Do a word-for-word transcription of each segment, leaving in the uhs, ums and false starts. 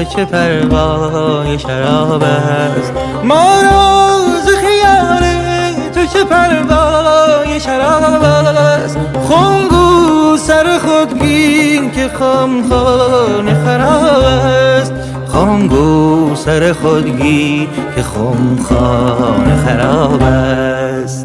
چه پروای شراب است. ما را ز خیال تو چه پروای شراب است. خونگو سر خودگیر که خمخانه خراب است. خونگو سر خودگیر که خمخانه خراب است.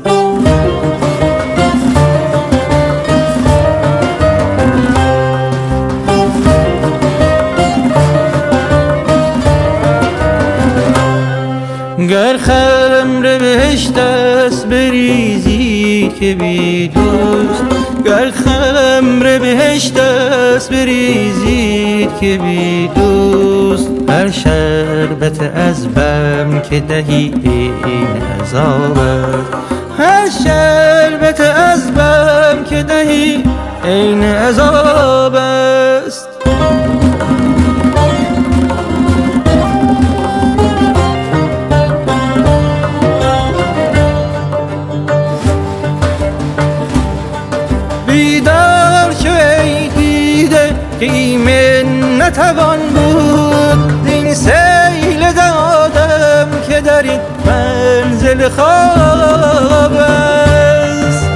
گر خمر بهشت است بریزی که بی دوست. گر خمر بهشت است بریزید که بی دوست. هر شربت از بم که دهی این عذاب است. هر شربت از بم که دهی این عذاب است. بیدار شو ای دیده که ایمن نتوان بود. این سیل دادم که در این منزل خواب است.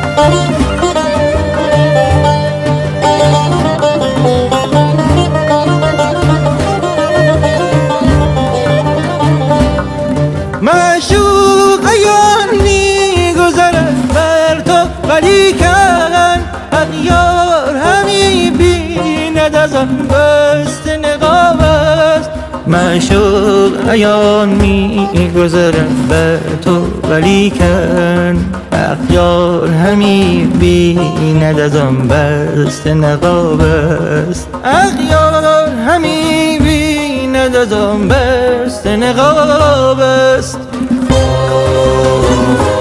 معشوق ایان می گذرد بر تو ولیکن اغیار همی بیند از آن بست نقاب است. معشوق ایان می گذرد بر تو ولیکن اغیار همی بیند از آن بست نقاب است. اغیار همی بیند از آن بست نقاب است.